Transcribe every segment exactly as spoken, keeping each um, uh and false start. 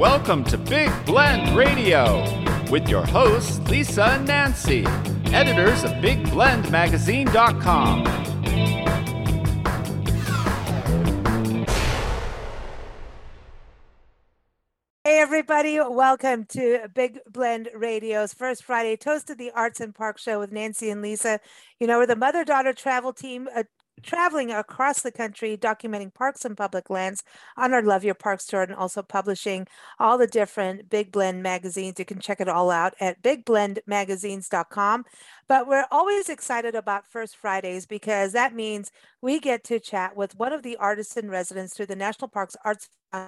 Welcome to Big Blend Radio with your hosts, Lisa and Nancy, editors of big blend magazine dot com. Hey everybody, welcome to Big Blend Radio's First Friday Toast of the Arts and Park Show with Nancy and Lisa. You know, we're the mother-daughter travel team uh, traveling across the country, documenting parks and public lands on our Love Your Parks tour, and also publishing all the different Big Blend magazines. You can check it all out at big blend magazines dot com. But we're always excited about First Fridays because that means we get to chat with one of the artists in residence through the National Parks Arts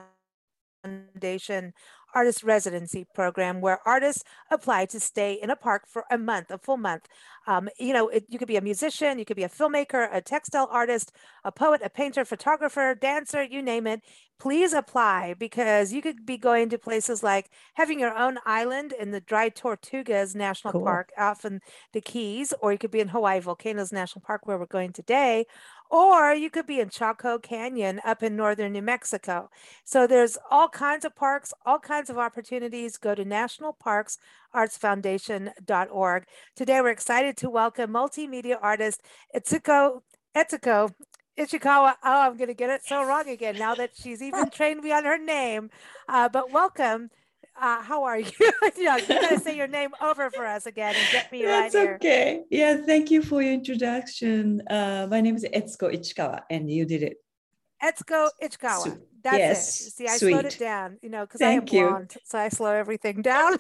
Foundation Artist Residency Program, where artists apply to stay in a park for a month, a full month. Um, you know, it, you could be a musician, you could be a filmmaker, a textile artist, a poet, a painter, photographer, dancer, you name it. Please apply, because you could be going to places like having your own island in the Dry Tortugas National Cool. Park off in the Keys, or you could be in Hawaii Volcanoes National Park, where we're going today, or you could be in Chaco Canyon up in northern New Mexico. So there's all kinds of parks, all kinds of opportunities. Go to national parks arts foundation dot org. Today we're excited to welcome multimedia artist Etsuko Etsuko Ichikawa. Oh, I'm going to get it so wrong again now that she's even trained me on her name. Uh, but welcome. Uh, how are you? Yeah, you got to say your name over for us again and get me That's right here. okay. Yeah, thank you for your introduction. Uh, my name is Etsuko Ichikawa, and you did it. Etsuko Ichikawa. Sweet. That's Yes, it. See, I sweet. slowed it down, you know, because I am Thank you. blonde, so I slow everything down.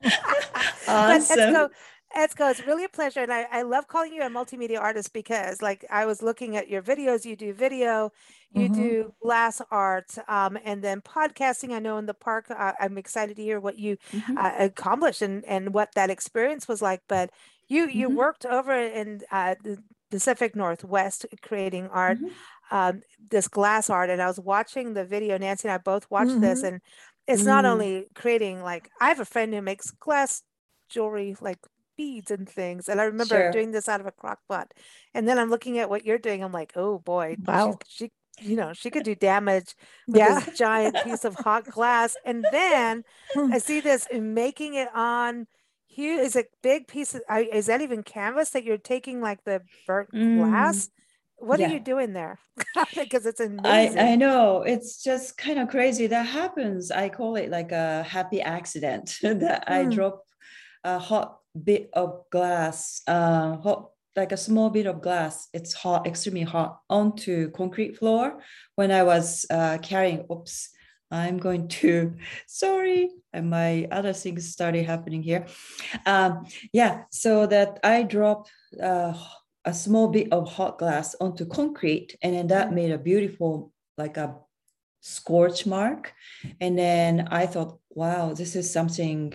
But Awesome. Etsuko, Etsuko, it's really a pleasure. And I, I love calling you a multimedia artist because, like, I was looking at your videos. You do video, you Mhm. do glass art, um, and then podcasting. I know in the park, uh, I'm excited to hear what you Mhm. uh, accomplished and, and what that experience was like. But you, you Mhm. worked over in uh, the Pacific Northwest creating art, Mhm. um, this glass art. And I was watching the video. Nancy and I both watched this, Mhm. and it's not Mm. only creating, like, I have a friend who makes glass jewelry, like beads and things. And I remember Sure. doing this out of a crock pot. And then I'm looking at what you're doing. I'm like, oh boy, she, Wow. she, you know, she could do damage with Yeah. this giant piece of hot glass. And then I see this and making it on here is a big piece of, I- is that even canvas that you're taking, like the burnt Mm. glass? What are Yeah. you doing there? Because it's I, amazing. I know, it's just kind of crazy. That happens. I call it like a happy accident that I Mm. drop a hot bit of glass, uh, hot, like a small bit of glass. It's hot, extremely hot, onto concrete floor when I was uh, carrying. Oops, I'm going to, sorry, and my other things started happening here. Um, yeah, so that I dropped uh, a small bit of hot glass onto concrete, and then that Mm. made a beautiful, like a scorch mark. And then I thought, wow, this is something.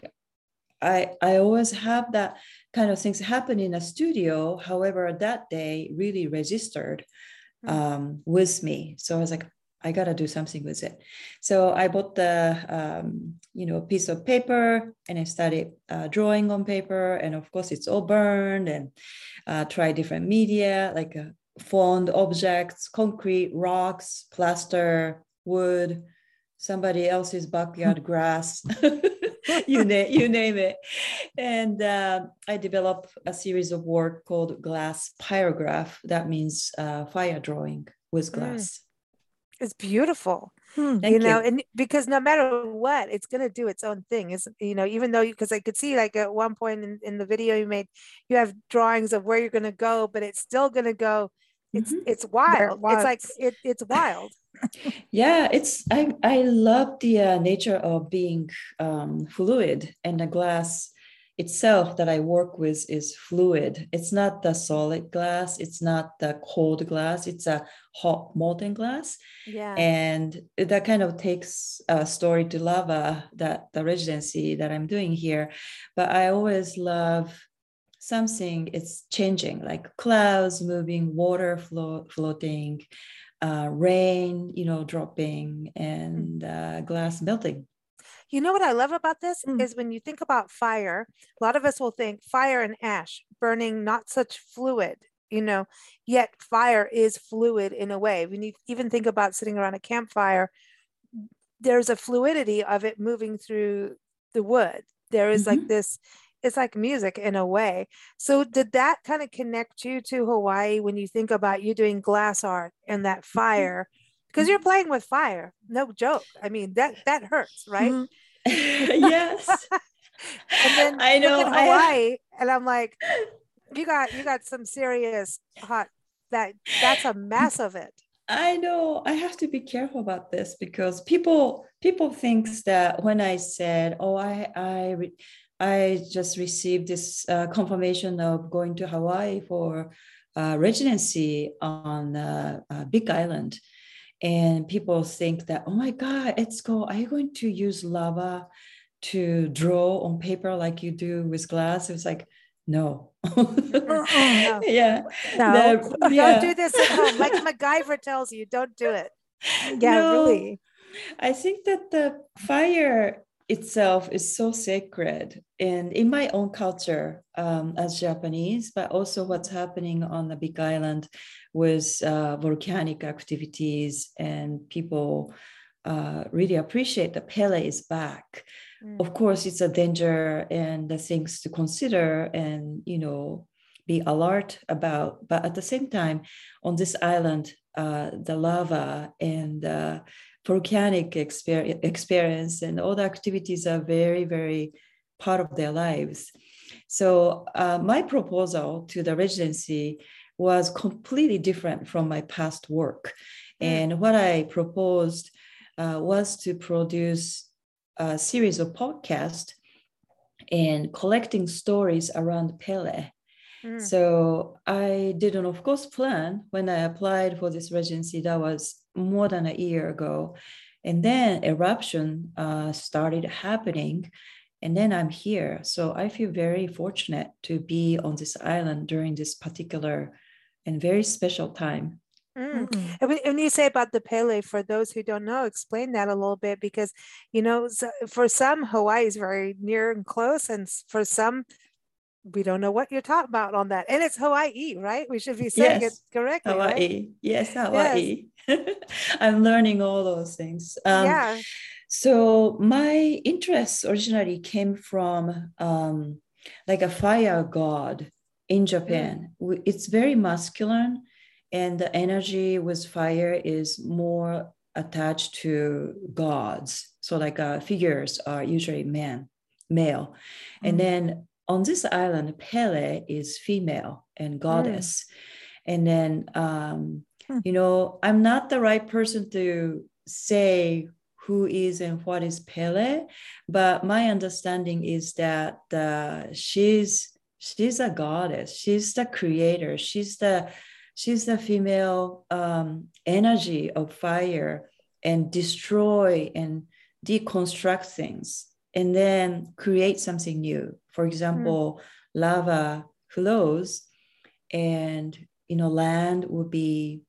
I, I always have that kind of things happen in a studio. However, that day really registered Mm. um, with me. So I was like, I gotta do something with it. So I bought the um, you know piece of paper, and I started uh, drawing on paper. And of course, it's all burned, and uh, try different media like uh, found objects, concrete, rocks, plaster, wood, somebody else's backyard grass. you name you name it. And uh, I developed a series of work called glass pyrograph. That means uh, fire drawing with Mm. glass. It's beautiful. Hmm, You thank know, you. and because no matter what, it's going to do its own thing. Is you know, even though, because I could see, like, at one point in, in the video you made, you have drawings of where you're going to go, but it's still going to go. It's Mhm. it's Where it wild. It's like was. it it's wild. Yeah, it's I I love the uh, nature of being um, fluid, and the glass itself that I work with is fluid. It's not the solid glass. It's not the cold glass. It's a hot molten glass. Yeah. And that kind of takes a story to lava, that the residency that I'm doing here. But I always love something, it's changing, like clouds moving, water flow, floating, uh, rain, you know, dropping, and uh, glass melting. You know what I love about this Mm. is when you think about fire, a lot of us will think fire and ash, burning, not such fluid, you know, yet fire is fluid in a way. When you even think about sitting around a campfire, there's a fluidity of it moving through the wood. There is like this, it's like music in a way. So did that kind of connect you to Hawaii when you think about you doing glass art and that fire? Because you're playing with fire, no joke. I mean, that that hurts, right? Yes. And then I know, look at I- Hawaii, and I'm like, you got you got some serious hot. That that's a mass of it. I know I have to be careful about this because people people thinks that when I said, "Oh, I I re- I just received this uh, confirmation of going to Hawaii for uh, residency on uh, uh, Big Island," and people think that, "Oh my God, Etsuko, are you going to use lava to draw on paper like you do with glass?" It was like, no. No. Yeah. No, The- don't yeah. do this at home. Like MacGyver tells you, don't do it. Yeah, No, really. I think that the fire itself is so sacred. And in my own culture um, as Japanese, but also what's happening on the Big Island with uh, volcanic activities, and people uh, really appreciate that Pele is back. Mm. Of course, it's a danger and the things to consider and, you know, be alert about. But at the same time, on this island, uh, the lava and uh, volcanic exper- experience and all the activities are very, very part of their lives. So uh, my proposal to the residency was completely different from my past work. Mm. And what I proposed uh, was to produce a series of podcasts and collecting stories around Pele. Mm. So I didn't, of course, plan when I applied for this residency. That was more than a year ago. And then eruption uh, started happening. And then I'm here. So I feel very fortunate to be on this island during this particular and very special time. Mm. Mm. And when you say about the Pele, for those who don't know, explain that a little bit, because, you know, for some, Hawaii is very near and close, and for some, we don't know what you're talking about on that. And it's Hawaii, right? We should be saying Yes, it correctly, Hawaii. right? Yes, Hawaii. Yes. I'm learning all those things. Um, yeah. So my interest originally came from um, like a fire god in Japan. Mm. It's very masculine, and the energy with fire is more attached to gods. So like uh, figures are usually men, male. Mm. And then on this island, Pele is female and goddess. Mm. And then, um, mm. you know, I'm not the right person to say who is and what is Pele, but my understanding is that uh, she's she's a goddess. She's the creator. She's the she's the female um, energy of fire, and destroy and deconstruct things and then create something new. For example, mm. lava flows, and you know, land will be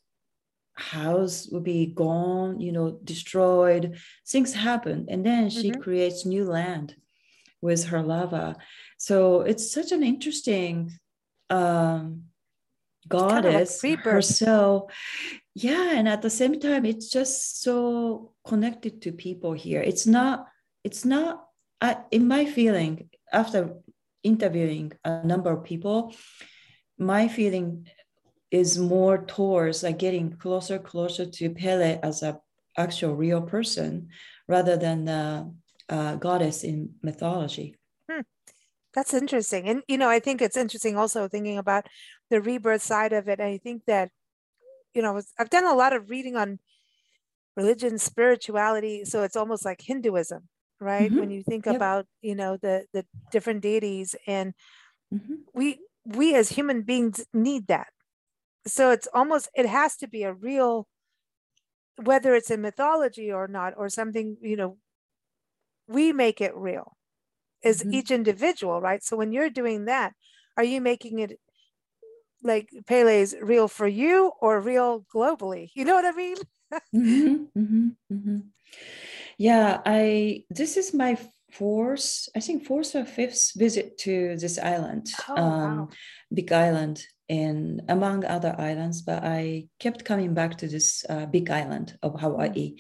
house will be gone, you know, destroyed. Things happen, and then she mm-hmm. creates new land with her lava. So it's such an interesting um, goddess kind of like herself. Yeah, and at the same time, it's just so connected to people here. It's not. It's not. I, in my feeling, after interviewing a number of people, my feeling is more towards like getting closer, closer to Pele as a actual real person rather than the uh, goddess in mythology. Hmm. That's interesting. And, you know, I think it's interesting also thinking about the rebirth side of it. I think that, you know, I've done a lot of reading on religion, spirituality. So it's almost like Hinduism, right? Mm-hmm. When you think yep. about, you know, the, the different deities, and mm-hmm. we, we as human beings need that. So it's almost, it has to be a real, whether it's in mythology or not, or something, you know, we make it real as mm-hmm. each individual, right? So when you're doing that, are you making it like Pele's real for you or real globally? You know what I mean? mm-hmm, mm-hmm, mm-hmm. Yeah, I, this is my fourth, I think fourth or fifth visit to this island, oh, um, wow. Big Island. and among other islands, but I kept coming back to this uh, big island of Hawaii.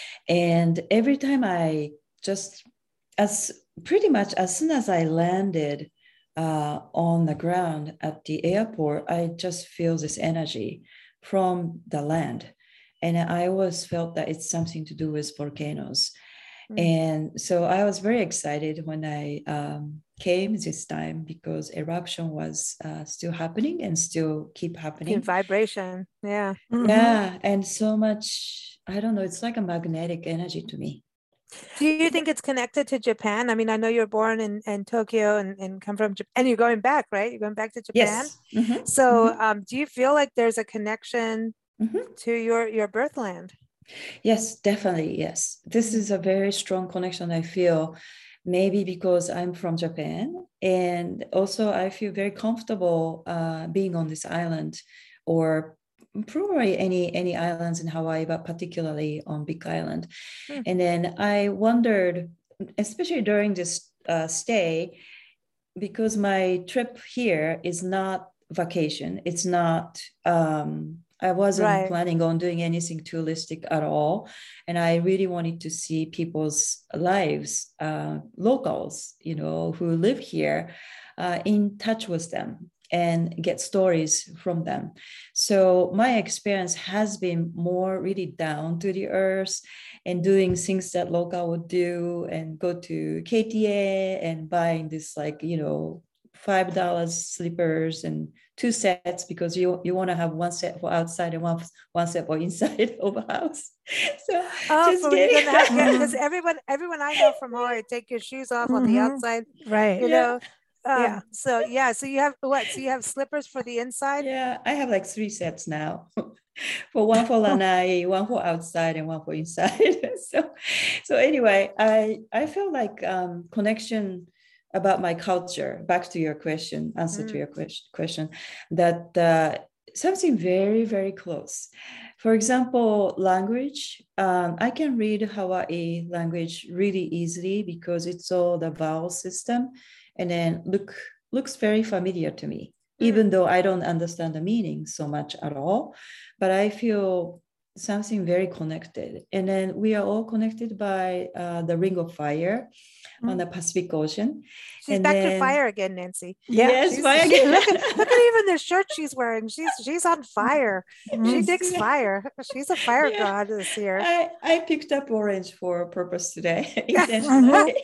And every time I just, as pretty much as soon as I landed uh, on the ground at the airport, I just feel this energy from the land. And I always felt that it's something to do with volcanoes. Mm. And so I was very excited when I um, came this time because eruption was uh, still happening and still keep happening. In vibration. Yeah. Mm-hmm. Yeah. And so much, I don't know, it's like a magnetic energy to me. Do you think it's connected to Japan? I mean, I know you're born in, in Tokyo and, and come from Japan, and you're going back, right? You're going back to Japan. Yes. Mm-hmm. So mm-hmm. Um, do you feel like there's a connection mm-hmm. to your, your birthland? Yes, definitely. Yes. This mm-hmm. is a very strong connection, I feel, maybe because I'm from Japan. And also I feel very comfortable uh, being on this island, or probably any any islands in Hawaii, but particularly on Big Island. Mm. And then I wondered, especially during this uh, stay, because my trip here is not vacation. It's not, um, I wasn't right. planning on doing anything touristic at all. And I really wanted to see people's lives, uh, locals, you know, who live here, uh, in touch with them and get stories from them. So my experience has been more really down to the earth and doing things that local would do, and go to K T A and buying this, like, you know, five dollars slippers and two sets, because you you want to have one set for outside and one one set for inside of a house. So oh, just so kidding. Because everyone everyone I know from Hawaii, take your shoes off mm-hmm. on the outside, right? You yeah. know. Um, yeah. So yeah. So you have what? So you have slippers for the inside? Yeah, I have like three sets now. For one for lanai, one for outside, and one for inside. so, so anyway, I I feel like um, connection about my culture. Back to your question, answer mm. to your question, question that uh, something very very close. For example, language. Um, I can read Hawaii language really easily because it's all the vowel system. And then look looks very familiar to me, mm. even though I don't understand the meaning so much at all. But I feel something very connected. And then we are all connected by uh, the Ring of Fire mm. on the Pacific Ocean. She's and back then, to fire again, Nancy. Yeah, yes, she's, fire she, again. look, at, look at even the shirt she's wearing. She's she's on fire. Mm. She digs yeah. fire. She's a fire yeah. god this year. I, I picked up orange for a purpose today, intentionally.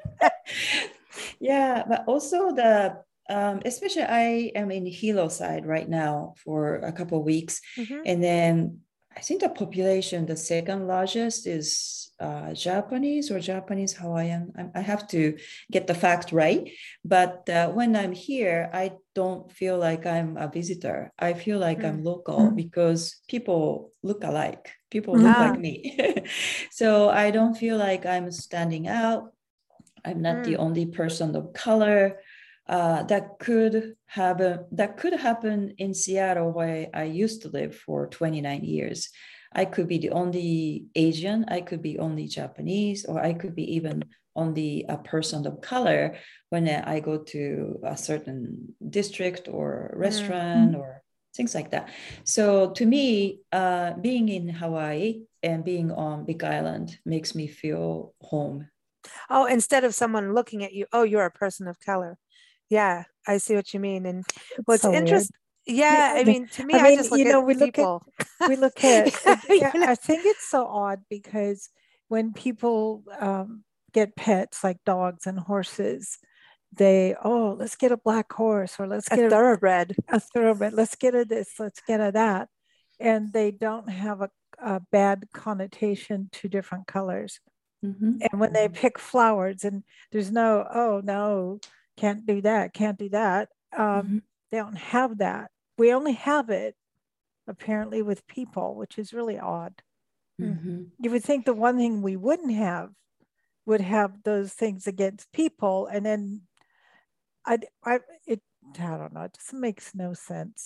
Yeah, but also the, um, especially I am in Hilo side right now for a couple of weeks. Mm-hmm. And then I think the population, the second largest is uh, Japanese or Japanese Hawaiian. I, I have to get the fact right. But uh, when I'm here, I don't feel like I'm a visitor. I feel like mm-hmm. I'm local mm-hmm. because people look alike. People look mm-hmm. like me. So I don't feel like I'm standing out. I'm not mm. the only person of color. Uh, that could happen. That could happen in Seattle, where I used to live for twenty-nine years. I could be the only Asian. I could be only Japanese, or I could be even only a person of color when I go to a certain district or restaurant mm. or things like that. So to me, uh, being in Hawaii and being on Big Island makes me feel home. Oh, instead of someone looking at you, oh, you're a person of color. Yeah, I see what you mean. And what's so interesting, yeah, yeah, I mean, to me, I, mean, I just look you know, at we people. Look at, we look at, yeah, I think it's so odd because when people um, get pets like dogs and horses, they, oh, let's get a black horse, or let's a get thoroughbred. A, a thoroughbred. Let's get a this, let's get a that. And they don't have a, a bad connotation to different colors. Mm-hmm. And when they pick flowers, and there's no, oh, no, can't do that, can't do that. Um, mm-hmm. They don't have that. We only have it, apparently, with people, which is really odd. Mm-hmm. You would think the one thing we wouldn't have would have those things against people. And then I, I, it, I don't know, it just makes no sense.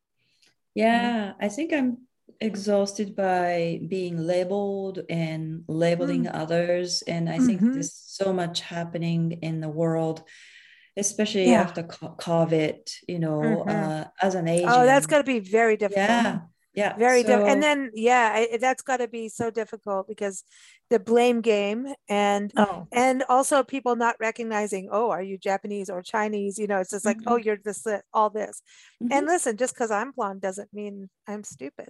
Yeah, I think I'm exhausted by being labeled and labeling mm. others. And I mm-hmm. think there's so much happening in the world especially Yeah. after co- COVID, you know, Mhm. uh, as an Asian. Oh, that's going to be very difficult. Yeah. Yeah. Very So, difficult. And then, yeah, I- that's got to be so difficult because the blame game and Oh, and also people not recognizing, oh, are you Japanese or Chinese? You know, it's just like, oh, Mhm. you're this, that, all this. Mhm. And listen, just because I'm blonde doesn't mean I'm stupid.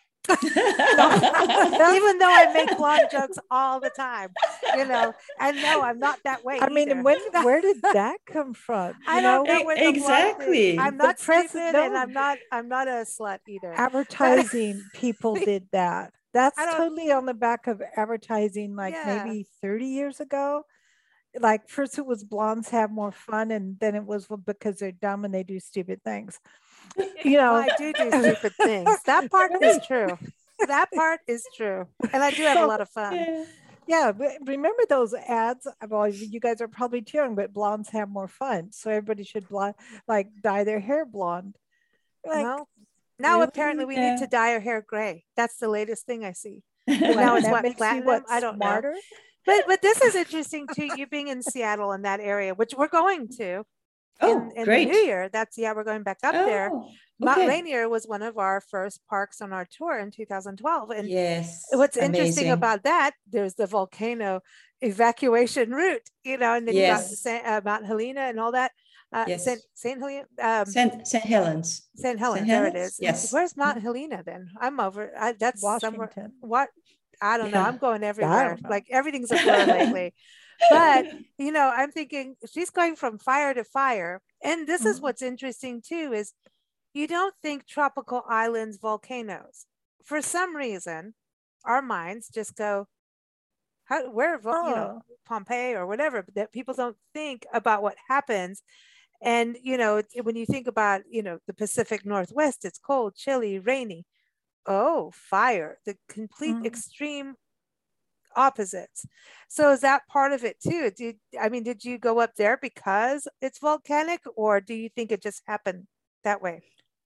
Even though I make blonde jokes all the time, you know, and no, I'm not that way I mean, either. when where did that come from? I You don't know, know where the blonde Exactly. thing. I'm The not press- stupid, no. and I'm not. I'm not a slut either. advertising people did that. That's I don't- totally on the back of advertising, like Yeah. maybe thirty years ago. Like first it was blondes have more fun, and then it was well, because they're dumb and they do stupid things. You know, Well, I do do stupid things. That part is true. That part is true, and I do have a So- lot of fun. Yeah. yeah, but remember those ads? Well, you guys are probably too young, but blondes have more fun, so everybody should blonde, like dye their hair blonde. Like, Well, now really? apparently we Yeah. need to dye our hair gray. That's the latest thing I see. what, now it's that what, makes you platinum? what, I don't know. smarter? But but this is interesting too. You being in Seattle in that area, which we're going to Oh, in, in great. the new year. That's yeah, we're going back up there. Oh, Mount okay. Rainier was one of our first parks on our tour in two thousand twelve. And Yes. what's interesting amazing. about that, there's the volcano evacuation route, you know, and then you got Yes. Saint, uh, Mount Helena and all that. Uh, Yes. Saint Saint Helena, um, Saint Saint Helens. Saint Helens, Saint there it Helens? is. Yes. Where's Mount Helena then? I'm over. I, that's somewhere. Washington. What? I don't know. Yeah. I'm going everywhere. know. Like everything's a blur lately. But you know, I'm thinking she's going from fire to fire. And this is Mhm. what's interesting too, is you don't think tropical islands, volcanoes. For some reason, our minds just go, how, where, vo- you know, Pompeii or whatever, but that people don't think about what happens. And, you know, it- when you think about, you know, the Pacific Northwest, it's cold, chilly, rainy. Oh, fire, the complete Mhm. extreme opposites. So is that part of it too? Did I mean, did you go up there because it's volcanic, or do you think it just happened that way?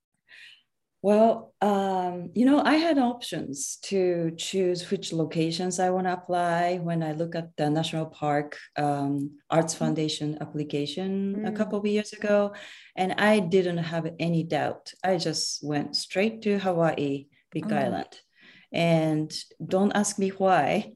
Well, um, you know, I had options to choose which locations I want to apply when I look at the National Park um, Arts Foundation application a Mm. couple of years ago, and I didn't have any doubt. I just went straight to Hawaii, Big Mm. Island, and don't ask me why.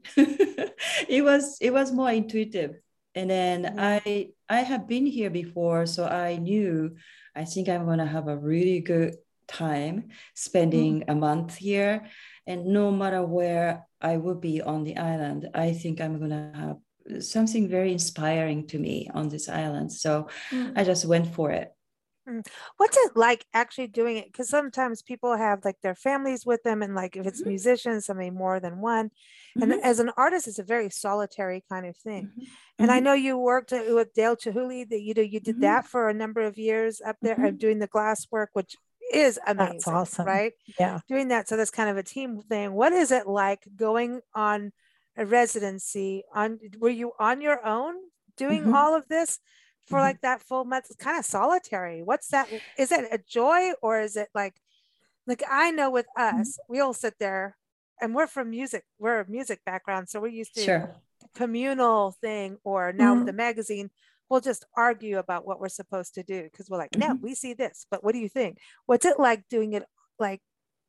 it was it was more intuitive, and then Yeah. I I have been here before, so I knew I think I'm gonna have a really good time spending a month here, and no matter where I will be on the island, I think I'm gonna have something very inspiring to me on this island. So Mm. I just went for it. What's it like actually doing it? Because sometimes people have like their families with them, and like if it's Mhm. musicians, somebody more than one. And Mhm. as an artist, it's a very solitary kind of thing. Mhm. And I Mhm. know you worked uh, with Dale Chihuly, that you know you did Mhm. that for a number of years up there, uh, Mhm. doing the glass work, which is amazing. That's awesome. Right? Yeah. Doing that. So that's kind of a team thing. What is it like going on a residency? On were you on your own doing Mhm. all of this for Mhm. like that full month? It's kind of solitary. What's that? Is it a joy, or is it like like I know with us, we all sit there and we're from music, we're a music background. So we're used to Sure. communal thing, or now with Mhm. the magazine, we'll just argue about what we're supposed to do because we're like, no, Mhm. we see this, but what do you think? What's it like doing it like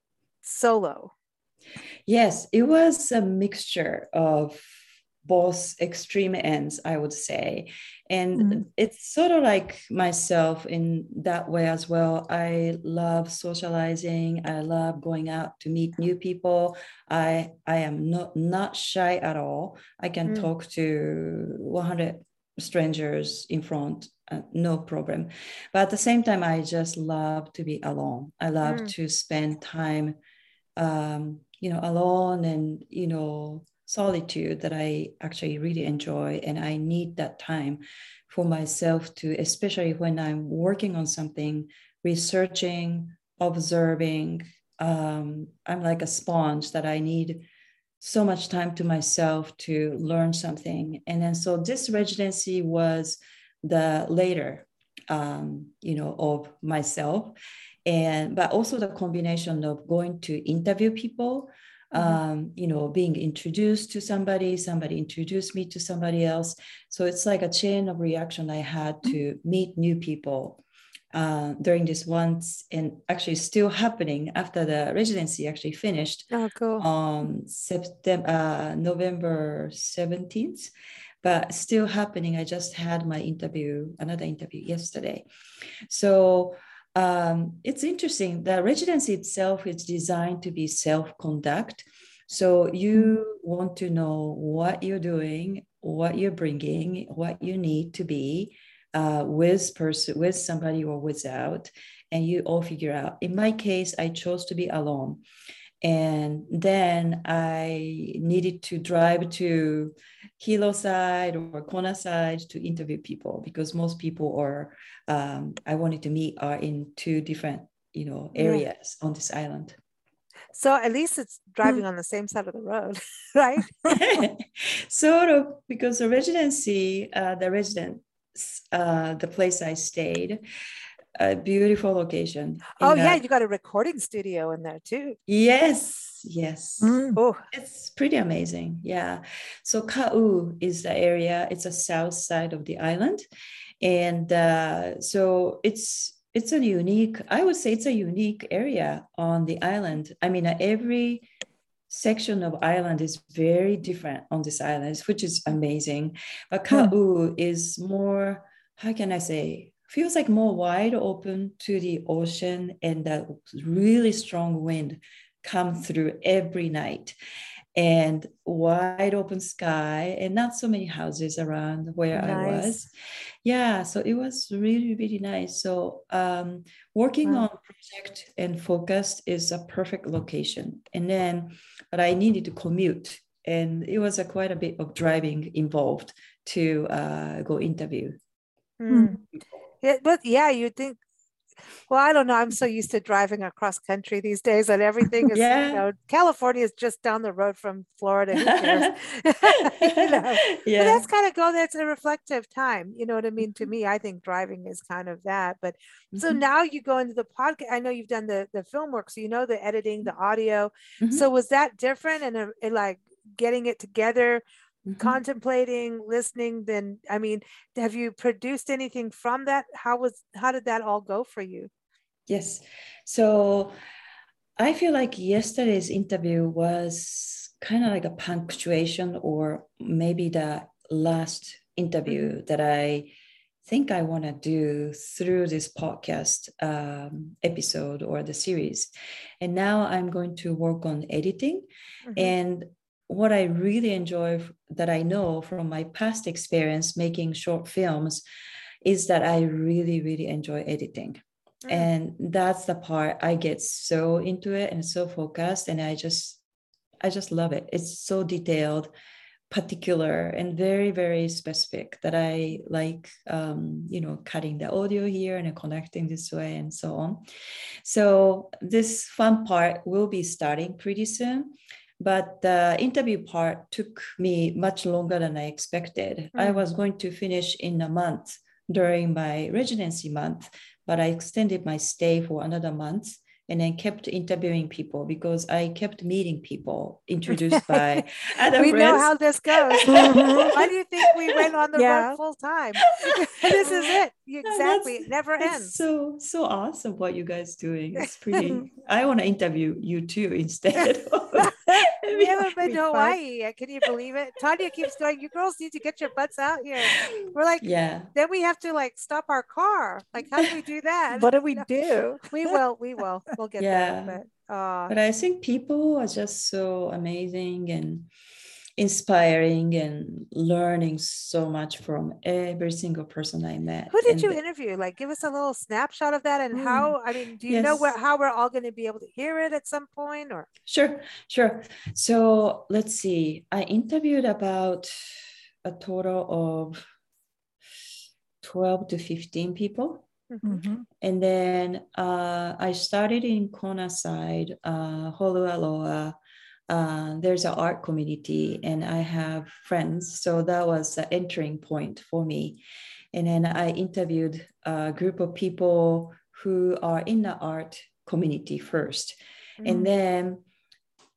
solo? Yes, it was a mixture of both extreme ends, I would say. And Mhm. it's sort of like myself in that way as well. I love socializing. I love going out to meet new people. I I am not, not shy at all. I can Mm. talk to one hundred strangers in front, uh, no problem. But at the same time, I just love to be alone. I love Mm. to spend time um, you know, alone and, you know, solitude that I actually really enjoy. And I need that time for myself to, especially when I'm working on something, researching, observing. Um, I'm like a sponge that I need so much time to myself to learn something. And then so this residency was the later, um, you know, of myself. And but also the combination of going to interview people. um, you know, being introduced to somebody, somebody introduced me to somebody else. So it's like a chain of reaction I had to meet new people uh, during this once, and actually still happening after the residency actually finished Oh, cool. on September, uh, November seventeenth, but still happening. I just had my interview, another interview yesterday. So um, it's interesting. The residency itself is designed to be self-conduct. So you want to know what you're doing, what you're bringing, what you need to be uh, with person, with somebody or without, and you all figure out. In my case, I chose to be alone. And then I needed to drive to Hilo side or Kona side to interview people, because most people are, um, I wanted to meet are in two different, you know, areas yeah. on this island. So at least it's driving on the same side of the road, right? Sort of, because the residency, uh, the residence, uh, the place I stayed, a beautiful location. Oh yeah, you got a recording studio in there too. Yes, yes. Mm. Oh, it's pretty amazing. Yeah. So Ka'u is the area. It's a south side of the island, and uh, so it's it's a unique. I would say it's a unique area on the island. I mean, uh, every section of island is very different on this island, which is amazing. But Ka'u hmm. is more. How can I say? Feels like more wide open to the ocean, and that really strong wind come through every night, and wide open sky, and not so many houses around where nice. I was. Yeah, so it was really, really nice. So um, working wow. on project and focused is a perfect location. And then, but I needed to commute, and it was a quite a bit of driving involved to uh, go interview. Mm. Yeah, but yeah, you think, well, I don't know. I'm so used to driving across country these days, and everything is, yeah. you know, California is just down the road from Florida. Who cares? you know? Yeah. But that's kind of go, that's a reflective time. You know what I mean? To me, I think driving is kind of that. But mm-hmm. so now you go into the podcast. I know you've done the, the film work, so you know the editing, the audio. Mm-hmm. So was that different? And, uh, and like getting it together, Mm-hmm. contemplating, listening, then I mean, have you produced anything from that? How was how did that all go for you? Yes. So I feel like yesterday's interview was kind of like a punctuation, or maybe the last interview mm-hmm. that I think I want to do through this podcast um, episode or the series. And now I'm going to work on editing. Mm-hmm. And what I really enjoy that I know from my past experience making short films is that I really, really enjoy editing. Mm. And that's the part I get so into it and so focused. And I just, I just love it. It's so detailed, particular, and very, very specific that I like, um, you know, cutting the audio here and connecting this way and so on. So this fun part will be starting pretty soon. But the interview part took me much longer than I expected. Mm. I was going to finish in a month during my residency month, but I extended my stay for another month and then kept interviewing people because I kept meeting people introduced by other we friends. We know how this goes. Why do you think we went on the yeah. road full time? This is it. Exactly. It never ends. So, so awesome what you guys doing. It's pretty, I want to interview you too instead. We haven't been to Hawaii yet. Can you believe it? Tanya keeps going, you girls need to get your butts out here. We're like, yeah. Then we have to like stop our car. Like, how do we do that? What do we do? We will. We will. We'll get yeah. there. But, uh, but I think people are just so amazing and inspiring and learning so much from every single person I met. Who did and you the, interview? Like, give us a little snapshot of that and mm, how, I mean, do you yes. know where, how we're all going to be able to hear it at some point or? Sure, sure. So let's see. I interviewed about a total of twelve to fifteen people. Mm-hmm. And then uh, I started in Kona side, uh, Holualoa. Uh, there's an art community and I have friends. So that was the entering point for me. And then I interviewed a group of people who are in the art community first. Mm-hmm. And then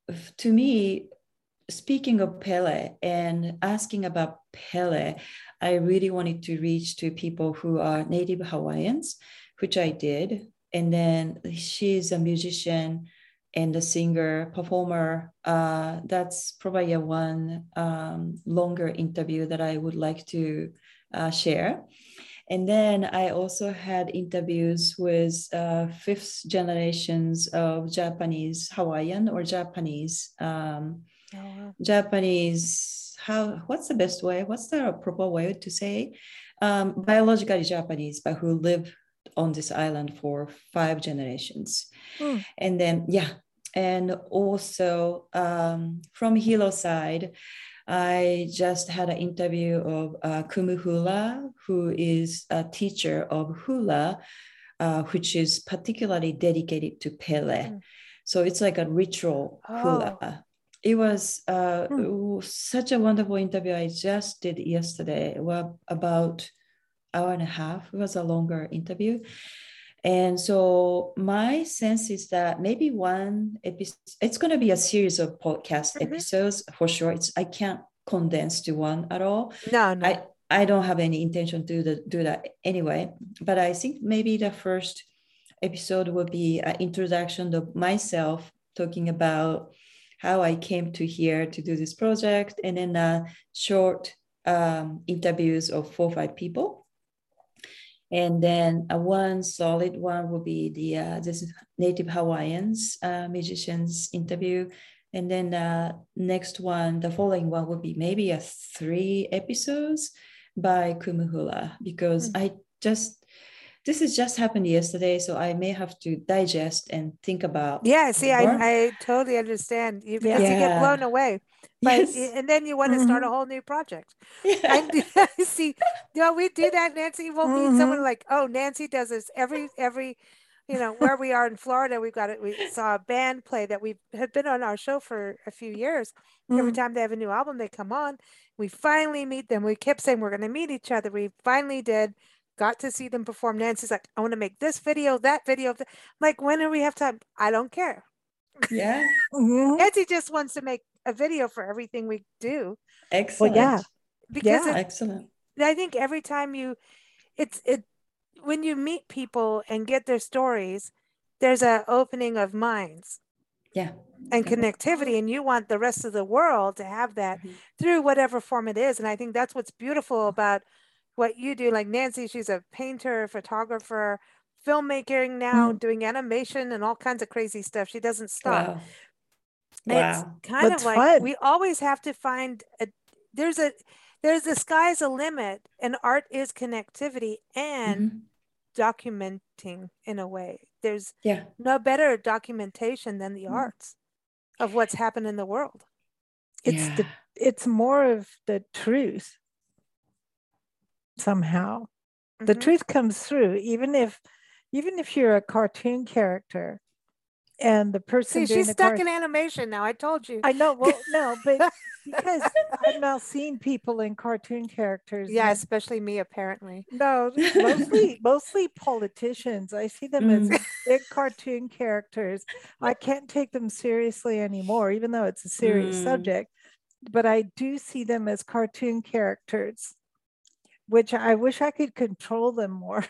to me, speaking of Pele and asking about Pele, I really wanted to reach to people who are native Hawaiians, which I did. And then she's a musician and a singer, performer. Uh, that's probably a one um, longer interview that I would like to uh, share. And then I also had interviews with uh, fifth generations of Japanese Hawaiian or Japanese um, oh, wow. Japanese. How? What's the best way? What's the proper way to say? Um, biologically Japanese, but who live on this island for five generations. Mm. And then yeah, and also um, from Hilo side, I just had an interview of uh, Kumu Hula, who is a teacher of hula, uh, which is particularly dedicated to Pele. Mm. So it's like a ritual oh. hula. It was, uh, mm. it was such a wonderful interview I just did yesterday. Well, about an hour and a half. It was a longer interview. And so my sense is that maybe one episode, it's going to be a series of podcast mm-hmm. episodes for sure. It's I can't condense to one at all. No, no. I, I don't have any intention to do, the, do that anyway. But I think maybe the first episode will be an introduction of myself, talking about how I came to here to do this project, and then uh, short um, interviews of four or five people. And then uh, one solid one will be the uh, this Native Hawaiians uh, musicians interview. And then uh, next one, the following one will be maybe a three episodes by Kumu Hula, because mm-hmm. I just, this has just happened yesterday, so I may have to digest and think about. Yeah, see, I, I totally understand you, because yeah. you get blown away. But, yes. And then you want to start mm-hmm. a whole new project. Yeah. And see, you know, we do that, Nancy. We'll mm-hmm. meet someone like, oh, Nancy does this every, every, you know, where we are in Florida, we've got it. We saw a band play that we had been on our show for a few years. Mm-hmm. Every time they have a new album, they come on. We finally meet them. We kept saying we're going to meet each other. We finally did. Got to see them perform. Nancy's like, I want to make this video, that video. I'm like, when do we have time? I don't care. Yeah. Mm-hmm. Nancy just wants to make a video for everything we do. Excellent. Well, yeah. Because yeah, it, excellent. I think every time you, it's, it, when you meet people and get their stories, there's an opening of minds. Yeah. And connectivity. And you want the rest of the world to have that mm-hmm. through whatever form it is. And I think that's what's beautiful about what you do. Like Nancy, she's a painter, photographer, filmmaking now, mm. doing animation and all kinds of crazy stuff. She doesn't stop. Wow. It's wow. kind That's of like fun. We always have to find a, there's a, there's the sky's a limit, and art is connectivity and mm-hmm. documenting in a way. There's yeah. no better documentation than the mm. arts of what's happened in the world. It's yeah. the, it's more of the truth. Somehow mm-hmm. the truth comes through, even if even if you're a cartoon character and the person See, doing she's the stuck car- in animation now. I told you. I know. Well, no, but because I've now seen people in cartoon characters. Yeah, especially me, apparently. No, mostly mostly politicians. I see them mm. as big cartoon characters. I can't take them seriously anymore, even though it's a serious mm. subject. But I do see them as cartoon characters, which I wish I could control them more.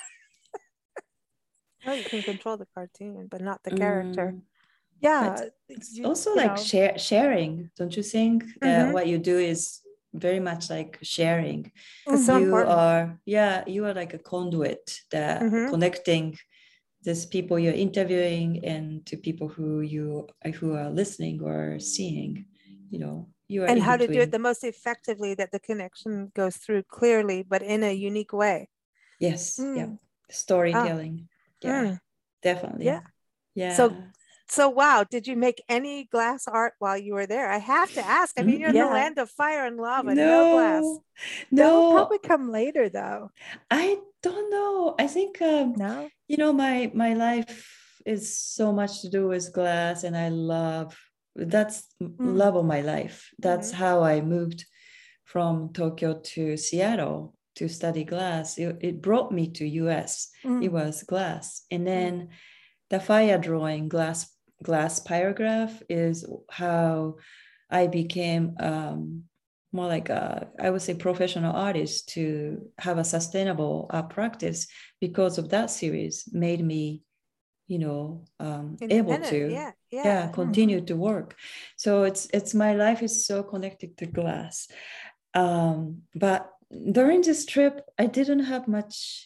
Oh, you can control the cartoon, but not the character. Mm. Yeah. It's you, also you like share, sharing, don't you think? Mm-hmm. That what you do is very much like sharing. It's so you important. are, yeah, you are like a conduit that mm-hmm. connecting these people you're interviewing and to people who you who are listening or seeing, you know. You are and how between. to do it the most effectively, that the connection goes through clearly, but in a unique way. Yes. Mm. Yeah. Storytelling. Oh. Yeah. Mm. Definitely. Yeah. Yeah. So, so wow. Did you make any glass art while you were there? I have to ask. I mean, you're yeah. in the land of fire and lava. No, no glass. No. That will probably come later, though. I don't know. I think. Um, no. You know, my my life is so much to do with glass, and I love. That's mm. love of my life. That's mm-hmm. how I moved from Tokyo to Seattle to study glass. It, it brought me to U S. Mm. It was glass. And then mm. the fire drawing, glass glass pyrograph is how I became um, more like a, I would say, professional artist to have a sustainable uh, practice, because of that series made me, you know, um, able to, yeah, yeah, yeah, continue mm-hmm. to work. So it's, it's, my life is so connected to glass. Um, but during this trip, I didn't have much,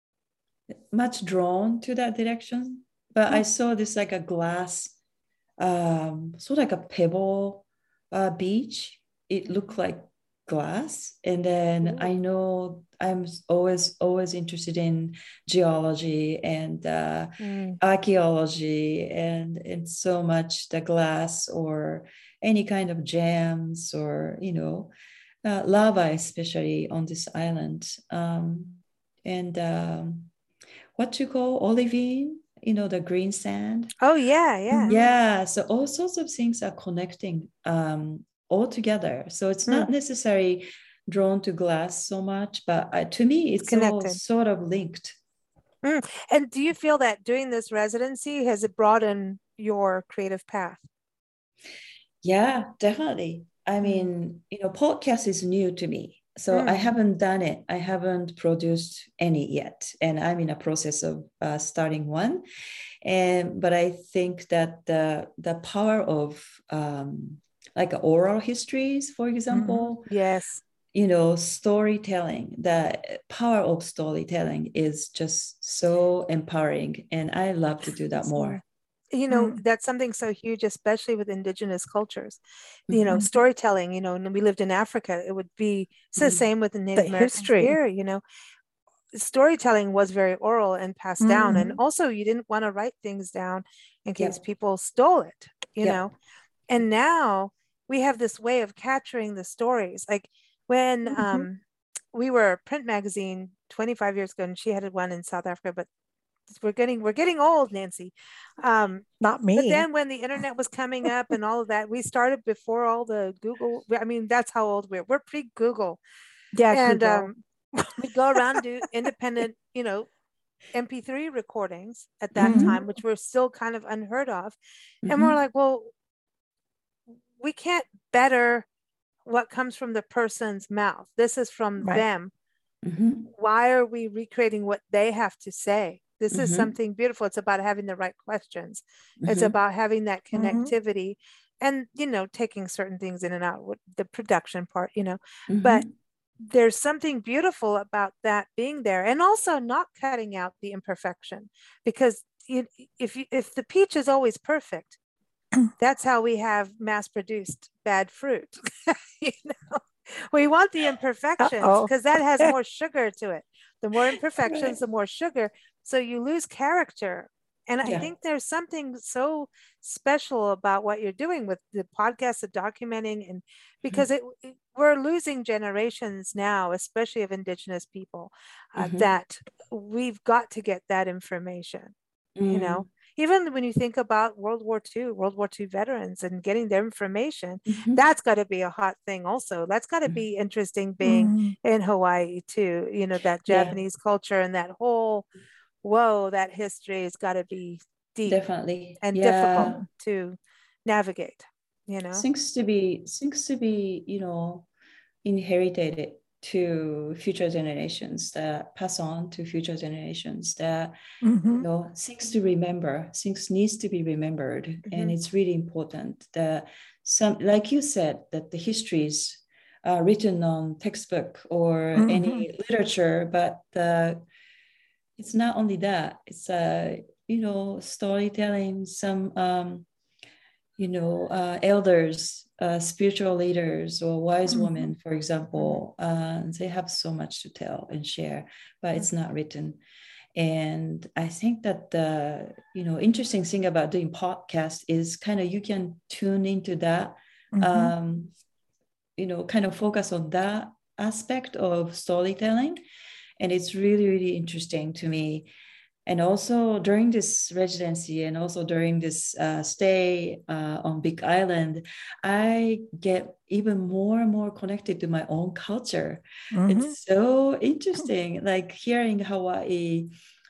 much drawn to that direction, but mm-hmm. I saw this like a glass, um, sort of like a pebble uh, beach. It looked like glass. And then Ooh. I know I'm always, always interested in geology and uh, mm. archaeology and, and so much the glass or any kind of gems or, you know, uh, lava, especially on this island. Um, and um, what you call olivine, you know, the green sand. Oh, yeah, yeah. Yeah. So all sorts of things are connecting um, all together. So it's not mm. necessarily drawn to glass so much, but uh, to me, it's, it's all sort of linked. Mm. And do you feel that doing this residency, has it broadened your creative path? Yeah, definitely. I mean, you know, podcast is new to me. So mm. I haven't done it. I haven't produced any yet. And I'm in a process of uh, starting one. And, but I think that the, the power of um, like oral histories, for example. Mm-hmm. Yes. You know, storytelling, the power of storytelling is just so empowering. And I love to do that more. You know, mm. that's something so huge, especially with indigenous cultures, you mm-hmm. know, storytelling, you know, and we lived in Africa, it would be, it's the mm. same with the Native the Americans history here, you know, storytelling was very oral and passed mm-hmm. down. And also you didn't want to write things down in case yep. people stole it, you yep. know, and now we have this way of capturing the stories. Like when mm-hmm. um, we were a print magazine twenty-five years ago, and she had one in South Africa, but we're getting we're getting old, Nancy. Um, Not me. But then when the internet was coming up and all of that, we started before all the Google. I mean, that's how old we're. We're pre-Google. Yeah, and Google. Um, we go around do independent, you know, M P three recordings at that mm-hmm. time, which were still kind of unheard of. Mm-hmm. And we're like, well, we can't better what comes from the person's mouth. This is from right. them. Mm-hmm. Why are we recreating what they have to say? This mm-hmm. is something beautiful. It's about having the right questions. Mm-hmm. It's about having that connectivity mm-hmm. and, you know, taking certain things in and out with the production part, you know, mm-hmm. but there's something beautiful about that being there, and also not cutting out the imperfection, because you, if you, if the peach is always perfect, that's how we have mass produced bad fruit. You know, we want the imperfections because that has more sugar to it. The more imperfections, right. the more sugar. So you lose character. And yeah. I think there's something so special about what you're doing with the podcast, the documenting, and because mm-hmm. it, it we're losing generations now, especially of Indigenous people, uh, mm-hmm. that we've got to get that information. Mm-hmm. You know, even when you think about World War Two, World War Two veterans and getting their information, mm-hmm. that's got to be a hot thing also. That's got to mm-hmm. be interesting being mm-hmm. in Hawaii too, you know, that Japanese yeah. culture and that whole, whoa, that history has got to be deep. Definitely. And yeah. difficult to navigate, you know. Seems to be, seems to be, you know, inherited to future generations, that pass on to future generations, that mm-hmm. you know, things to remember, things needs to be remembered. Mm-hmm. And it's really important that some, like you said, that the histories are written on textbook or mm-hmm. any literature, but the, it's not only that, it's a, uh, you know, storytelling, some um, you know, uh, elders, uh, spiritual leaders, or wise mm-hmm. women, for example, uh, they have so much to tell and share, but it's not written. And I think that the, you know, interesting thing about doing podcast is kind of you can tune into that, mm-hmm. um, you know, kind of focus on that aspect of storytelling. And it's really, really interesting to me. And also during this residency and also during this uh, stay uh, on Big Island, I get even more and more connected to my own culture. Mm-hmm. It's so interesting, like here in Hawaii,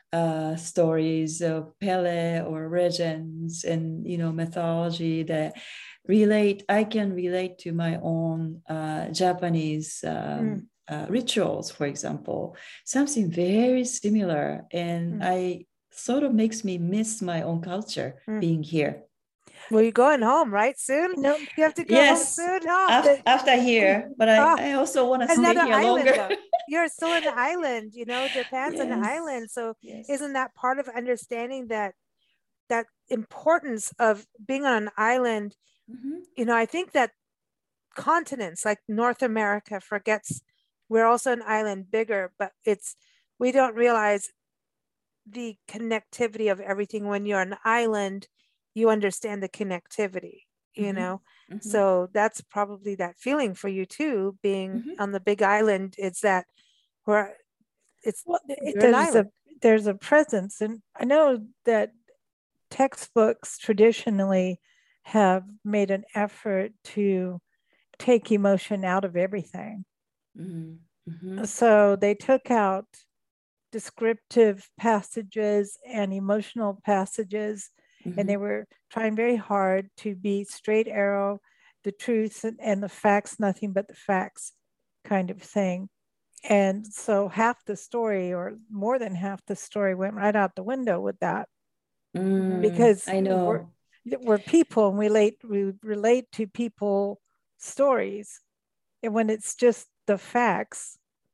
uh, stories of Pele or legends and, you know, mythology that relate, I can relate to my own uh, Japanese um, mm. uh, rituals, for example, something very similar. And mm. I sort of makes me miss my own culture mm. being here. Well, you're going home, right? Soon? No, you have to go yes, home soon. Oh, after, after here, but I, oh, I also want to stay here island, longer. Though. You're still an island, you know, Japan's yes. an island. So yes. isn't that part of understanding that that importance of being on an island? Mm-hmm. You know, I think that continents like North America forgets we're also an island bigger, but it's, we don't realize the connectivity of everything. When you're an island, you understand the connectivity, you mm-hmm. know? Mm-hmm. So that's probably that feeling for you too, being mm-hmm. on the big island. It's that where it's, well, there's a, there's a presence. And I know that textbooks traditionally have made an effort to take emotion out of everything. Mm-hmm. Mm-hmm. So they took out descriptive passages and emotional passages, mm-hmm. and they were trying very hard to be straight arrow, the truth and, and the facts, nothing but the facts kind of thing. And so half the story, or more than half the story, went right out the window with that. Mm, because I know we're, we're people and we relate, we relate to people stories. And when it's just the facts,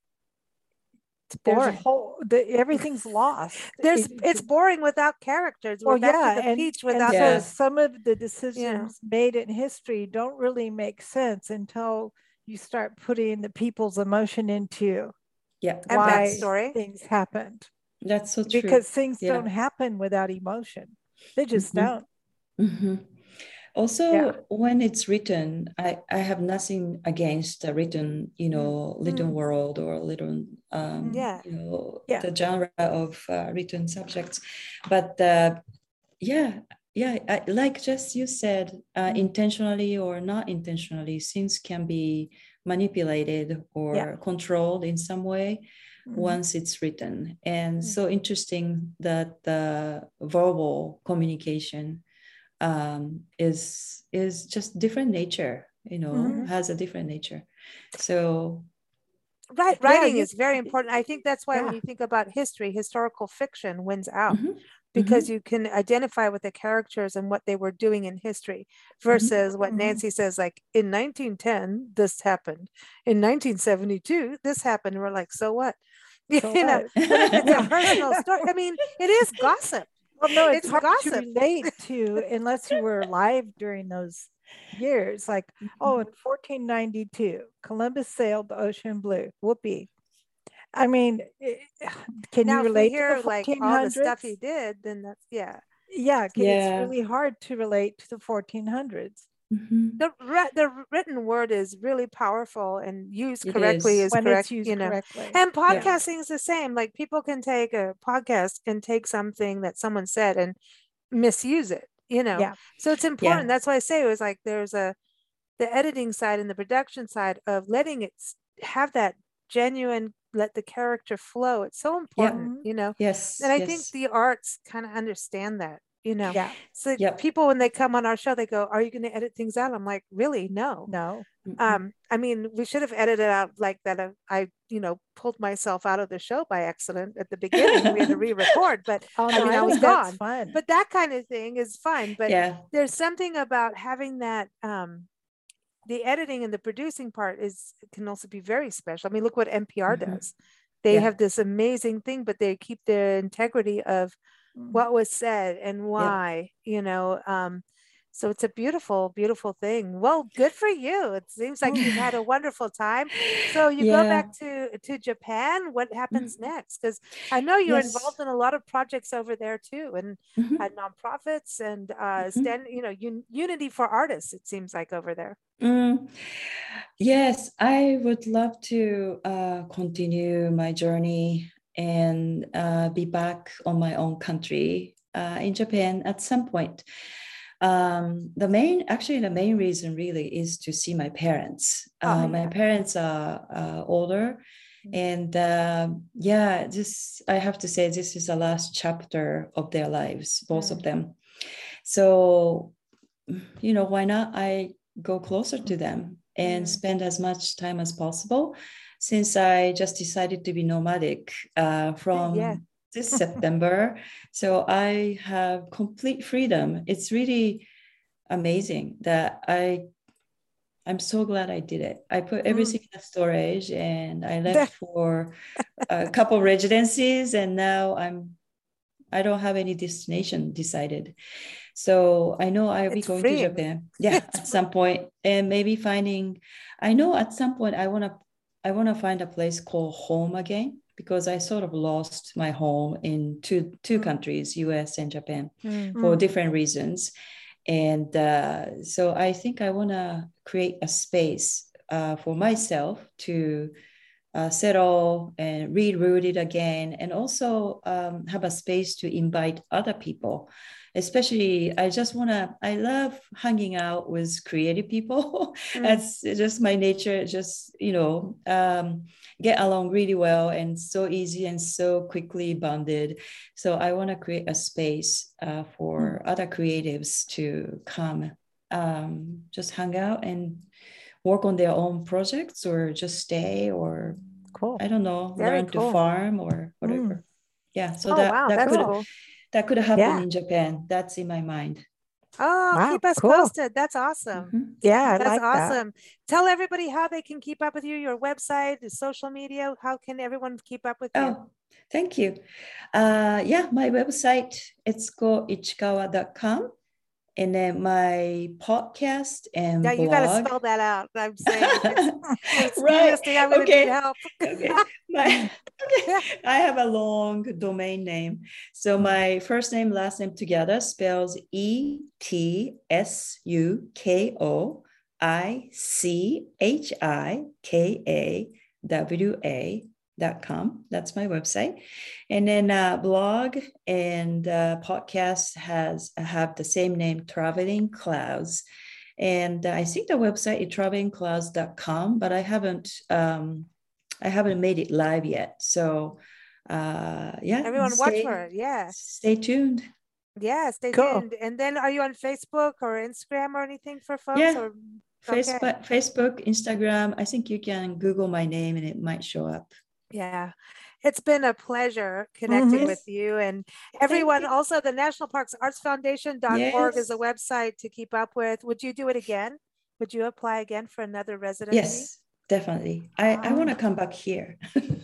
it's boring. There's a whole, the, everything's lost. There's, it, it's boring without characters. We're well, back yeah, to the and, peach without and yeah. so some of the decisions yeah. made in history don't really make sense until you start putting the people's emotion into yeah. why things happened. That's so true. Because things yeah. don't happen without emotion. They just mm-hmm. don't. Mm-hmm. Also, yeah. when it's written, I, I have nothing against the written, you know, written mm. world or written, um, yeah. you know, yeah. the genre of uh, written subjects. But uh, yeah, yeah, I, like just you said, uh, mm. intentionally or not intentionally, things can be manipulated or yeah. controlled in some way mm. once it's written. And mm. so interesting that the verbal communication um is is just different nature, you know, mm-hmm. has a different nature. So right writing yeah, is very important. I think that's why yeah. when you think about history, historical fiction wins out mm-hmm. because mm-hmm. you can identify with the characters and what they were doing in history versus mm-hmm. what Nancy says, like in nineteen ten this happened, in nineteen seventy-two this happened, and we're like, so what? So you know, but if it's a personal story, I mean, it is gossip. Well, no, it's, it's hard gossip. to relate to unless you were alive during those years. Like, mm-hmm. oh, in fourteen ninety-two, Columbus sailed the ocean blue. Whoopee. I mean, can now, you relate if we hear, to the like all the stuff he did? Then that's yeah, yeah. yeah. It's really hard to relate to the fourteen hundreds. Mm-hmm. The the written word is really powerful, and used it correctly is, is when correct. It's used you know, correctly. And podcasting yeah. is the same. Like people can take a podcast and take something that someone said and misuse it. You know, yeah. so it's important. Yeah. That's why I say it was like there's a the editing side and the production side of letting it have that genuine, let the character flow. It's so important. Yeah. You know. Yes. And I yes. think the arts kind of understand that. You know, yeah. So yep. people, when they come on our show, they go, "Are you going to edit things out?" I'm like, "Really? No, no." Mm-hmm. Um, I mean, we should have edited out like that. Uh, I, you know, pulled myself out of the show by accident at the beginning. We had to re-record, but oh, I no, mean, I I was gone. Fun. But that kind of thing is fun. But yeah. there's something about having that. Um, the editing and the producing part is can also be very special. I mean, look what N P R mm-hmm. does. They yeah. have this amazing thing, but they keep the integrity of what was said and why, yeah. you know, um, so it's a beautiful, beautiful thing. Well, good for you. It seems like you've had a wonderful time. So you yeah. go back to, to Japan. What happens mm-hmm. next? Because I know you're yes. involved in a lot of projects over there too, and mm-hmm. uh, nonprofits and uh, mm-hmm. stand, you know, un- Unity for Artists, it seems like over there. Mm. Yes, I would love to uh, continue my journey and uh, be back on my own country uh, in Japan at some point. Um, the main, actually the main reason really is to see my parents. Oh, uh, yeah. My parents are uh, older And uh, yeah, just I have to say, this is the last chapter of their lives, both Mm. of them. So, you know, why not I go closer to them and Mm. spend as much time as possible, since I just decided to be nomadic uh, from Yeah. this September. So I have complete freedom. It's really amazing that I I'm so glad I did it. I put everything in storage and I left for a couple residencies, and now I'm I don't have any destination decided. So I know I'll be It's going freeing. to Japan. Yeah, It's at some point, and maybe finding. I know at some point I want to. I want to find a place called home again, because I sort of lost my home in two two Mm. countries, U S and Japan, Mm. for different reasons. And uh, so I think I want to create a space uh, for myself to uh, settle and reroute it again, and also um, have a space to invite other people. Especially, I just want to, I love hanging out with creative people. Mm. That's just my nature, just, you know, um, get along really well and so easy and so quickly bonded. So I want to create a space uh, for Mm. other creatives to come, um, just hang out and work on their own projects, or just stay, or Cool. I don't know, Very learn cool. to farm or whatever. Mm. Yeah. So Oh, that wow. that That's could cool. that could happen Yeah. in Japan. That's in my mind. Oh, Wow, keep us cool. posted. That's awesome. Mhm. Yeah, I That's like that. awesome. Tell everybody how they can keep up with you, your website, the social media. How can everyone keep up with you? Oh, thank you. Uh, yeah, my website, it's called ichikawa dot com. And then my podcast and Yeah, you got to blog. spell that out. I'm saying if it's, you're Right. listening, I'm going to Okay. need help. Okay. My, okay. I have a long domain name. So my first name, last name together spells E T S U K O I C H I K A W A dot com. That's my website. And then uh, blog and uh, podcast has have the same name, Traveling Clouds. And I think the website is traveling clouds dot com, but I haven't um, I haven't made it live yet. So uh, yeah, Everyone stay, watch for it. Yeah. Stay tuned. Yeah, stay Cool. tuned. And then are you on Facebook or Instagram or anything for folks? Yeah. Or okay. Facebook, Facebook, Instagram. I think you can Google my name and it might show up. Yeah, it's been a pleasure connecting Mhm. with you and everyone. you. Also, the National Parks Arts Foundation dot org is a Yes. website to keep up with. Would you do it again? Would you apply again for another residency? Yes, definitely. I, I want to come back here.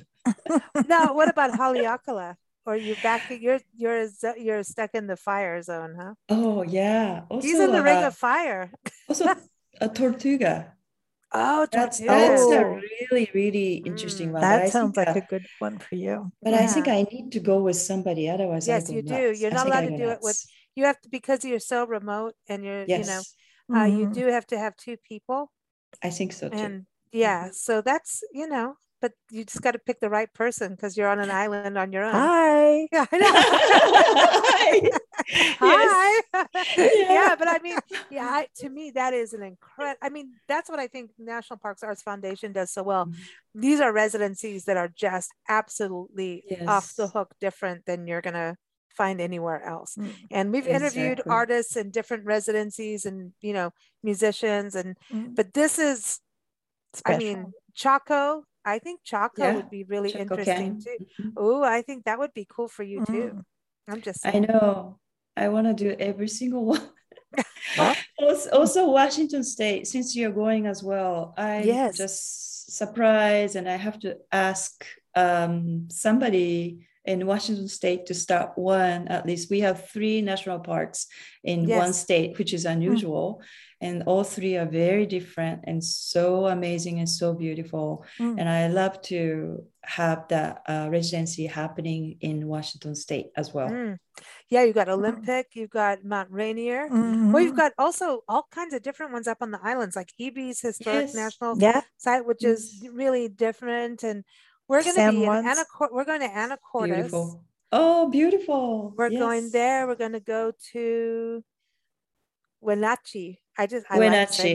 No, what about Haleakala? Or you back? You're you're zo- you're stuck in the fire zone, huh? Oh yeah. Also, He's in the ring uh, of fire. also a Tortuga. Oh, That's Tortuga. that's a Oh. really really interesting Mm. one. But I That sounds think, like uh, a good one for you. but I think Yeah. I need to go with somebody. Otherwise, I Yes, go you do. nuts. You're I not think I allowed to go do it with. nuts. You have to, because you're so remote and you're you know Yes, uh, you Mhm. do have to have two people. I think so too. And yeah, so that's, you know, but you just got to pick the right person because you're on an island on your own. Hi. Yeah, I know. Yes. Hi. Yeah. Yeah, but I mean, yeah, I, to me, that is an incredible, I mean, that's what I think National Parks Arts Foundation does so well. These are residencies that are just absolutely off the Yes. hook different than you're going to find anywhere else. Mm. And we've interviewed Exactly. artists in different residencies and, you know, musicians and, Mm. but this is, Special. I mean, Chaco, I think Chaco Yeah, would be really Chaco interesting Canyon. too. Mhm. Oh, I think that would be cool for you too. Mm. I'm just I saying. know. I want to do every single one. Well, Also, also Washington State, since you're going as well, I'm Yes. just surprised, and I have to ask um, somebody in Washington State to start one. At least we have three national parks in one Yes. state, which is unusual, and all three are very different and so amazing and so beautiful. Mm. And I love to have that uh, residency happening in Washington State as well. Mm. Yeah, you've got Olympic, you've got Mount Rainier. Mhm. Well, you've got also all kinds of different ones up on the islands, like Eby's Historic Yes. National Yeah. Site, which is Yes. really different. And we're going to San be in Juan's. Anacortes. We're going to Anacortes. Beautiful. Oh, beautiful. We're Yes. going there. We're going to go to Wenatchee. I just I like saying Wenatchee.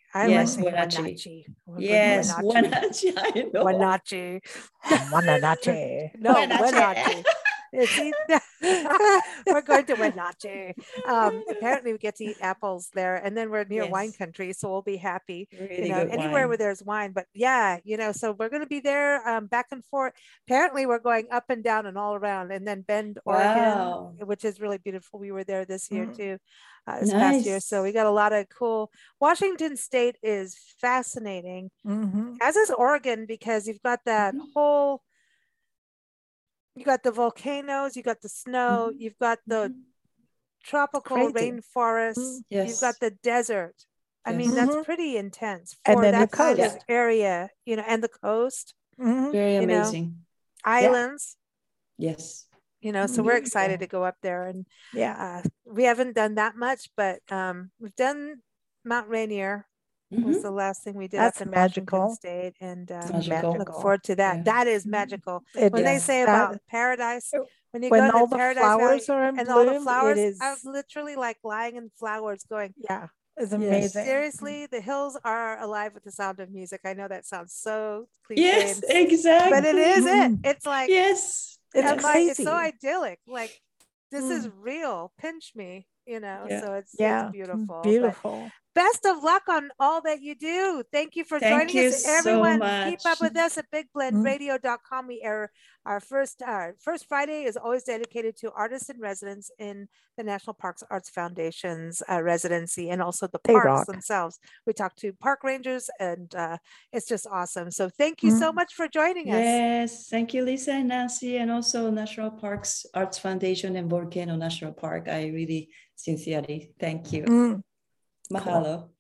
I Yes, like saying Wenatchee. Wenatchee. We're going to Yes, Wenatchee. Wenatchee. I know. Wenatchee. Wenatchee. No, Wenatchee. Wenatchee. It's either we're going to Wenatchee. Um, apparently, we get to eat apples there, and then we're near wine Yes. country, so we'll be happy. Really You know, good anywhere wine. where there's wine. But yeah, you know, so we're going to be there, um, back and forth. Apparently, we're going up and down and all around, and then Bend, Wow. Oregon, which is really beautiful. We were there this year Mm. too, uh, this past year. Nice. So we got a lot of cool. Washington State is fascinating, Mhm. as is Oregon, because you've got that Mhm. whole. You got the volcanoes, you got the snow, Mhm. you've got the Mhm. tropical Crazy. rainforests, Mm. you've got Yes. the desert. I mean, Yes. that's Mhm. pretty intense And for then the that kind coast. of area, you know, and the coast, Mhm. Very you know, amazing. islands, Yes. you know, so we're Beautiful. excited to go up there. And Yeah. uh, we haven't done that much, but um, we've done Mount Rainier. Was Mhm. the last thing we did That's up in magical. Washington State, and It's uh, Magical. look forward to that. Yeah. That is Mhm. magical. It When they Yes. say that- about paradise, when you when go to all the the Paradise Valley flowers are in and all the bloom, flowers, it is I was literally like lying in flowers going, yeah, it's Yes. amazing. seriously, the hills are alive with the sound of music. I know that sounds so cliche, Yes, and- exactly. but it is it. Mhm. It's like, Yes. It's I'm yes. like, it's so crazy. idyllic. Like, this is Mm. real. Pinch me, you know. Yeah. So it's Yeah, it's beautiful. But beautiful. best of luck on all that you do. Thank you for Thank joining you us, so everyone. Keep up much. with us at big blend Mm. radio dot com. We air our first our first Friday is always dedicated to artists in residence in the National Parks Arts Foundation's uh, residency, and also the They parks rock. themselves. We talk to park rangers, and uh, it's just awesome. So thank you so Mm. much for joining us. Yes, thank you, Lisa and Nancy, and also National Parks Arts Foundation and Volcano National Park. I really sincerely thank you. Mm. Mahalo.